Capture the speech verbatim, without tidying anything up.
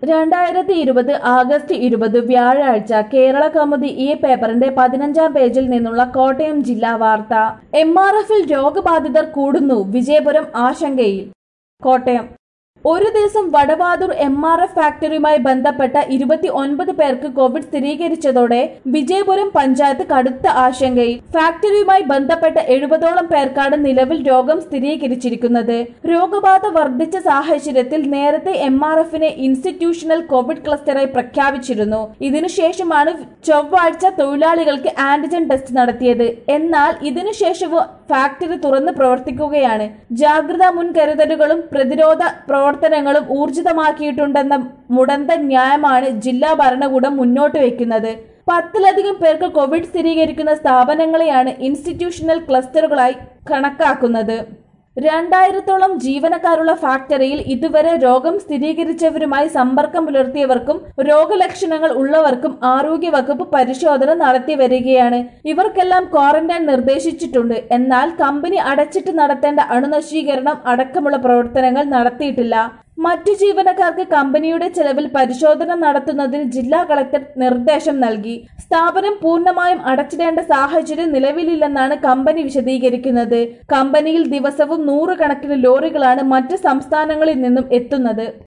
രണ്ടായിരത്തി ഇരുപത് ആഗസ്റ്റ് ഇരുപത് വ്യാഴാഴ്ച കേരള കൗമുദി ഈ പേപ്പറിന്റെ പതിനഞ്ചാം പേജിൽ നിന്നുള്ള കോട്ടയം ജില്ലാ വാർത്ത. എം ആർ എഫിൽ രോഗബാധിതർ കൂടുന്നു, വിജയപുരം ആശങ്കയിൽ. കോട്ടയം ഒരു ദിവസം വടവാതൂർ എം ആർ എഫ് ഫാക്ടറിയുമായി ബന്ധപ്പെട്ട ഇരുപത്തി ഒൻപത് പേർക്ക് കോവിഡ് സ്ഥിരീകരിച്ചതോടെ വിജയപുരം പഞ്ചായത്ത് കടുത്ത ആശങ്കയിൽ. ഫാക്ടറിയുമായി ബന്ധപ്പെട്ട എഴുപതോളം പേർക്കാണ് നിലവിൽ രോഗം സ്ഥിരീകരിച്ചിരിക്കുന്നത്. രോഗബാധ വർദ്ധിച്ച സാഹചര്യത്തിൽ നേരത്തെ എം ആർ എഫിനെ ഇൻസ്റ്റിറ്റ്യൂഷണൽ കോവിഡ് ക്ലസ്റ്ററായി പ്രഖ്യാപിച്ചിരുന്നു. ഇതിനുശേഷമാണ് ചൊവ്വാഴ്ച തൊഴിലാളികൾക്ക് ആന്റിജൻ ടെസ്റ്റ് നടത്തിയത്. എന്നാൽ ഇതിനുശേഷവും ഫാക്ടറി തുറന്ന് പ്രവർത്തിക്കുകയാണ്. ജാഗ്രതാ മുൻകരുതലുകളും പ്രതിരോധ പ്രവർത്തനങ്ങളും ഊർജിതമാക്കിയിട്ടുണ്ടെന്ന മുടന്ത ന്യായമാണ് ജില്ലാ ഭരണകൂടം മുന്നോട്ട് വയ്ക്കുന്നത്. പത്തിലധികം പേർക്ക് കോവിഡ് സ്ഥിരീകരിക്കുന്ന സ്ഥാപനങ്ങളെയാണ് ഇൻസ്റ്റിറ്റ്യൂഷണൽ ക്ലസ്റ്ററുകളായി കണക്കാക്കുന്നത്. രണ്ടായിരത്തോളം ജീവനക്കാരുള്ള ഫാക്ടറിയിൽ ഇതുവരെ രോഗം സ്ഥിരീകരിച്ചവരുമായി സമ്പർക്കം പുലർത്തിയവർക്കും രോഗലക്ഷണങ്ങൾ ഉള്ളവർക്കും ആരോഗ്യവകുപ്പ് പരിശോധന നടത്തി വരികയാണ്. ഇവർക്കെല്ലാം ക്വാറന്റൈൻ നിർദ്ദേശിച്ചിട്ടുണ്ട്. എന്നാൽ കമ്പനി അടച്ചിട്ട് നടത്തേണ്ട അണുനശീകരണം അടക്കമുള്ള പ്രവർത്തനങ്ങൾ നടത്തിയിട്ടില്ല. മറ്റു ജീവനക്കാർക്ക് കമ്പനിയുടെ ചെലവിൽ പരിശോധന നടത്തുന്നതിന് ജില്ലാ കളക്ടർ നിർദ്ദേശം നൽകി. സ്ഥാപനം പൂർണ്ണമായും അടച്ചിടേണ്ട സാഹചര്യം നിലവിലില്ലെന്നാണ് കമ്പനി വിശദീകരിക്കുന്നത്. കമ്പനിയിൽ ദിവസവും നൂറുകണക്കിന് ലോറികളാണ് മറ്റ് സംസ്ഥാനങ്ങളിൽ നിന്നും എത്തുന്നത്.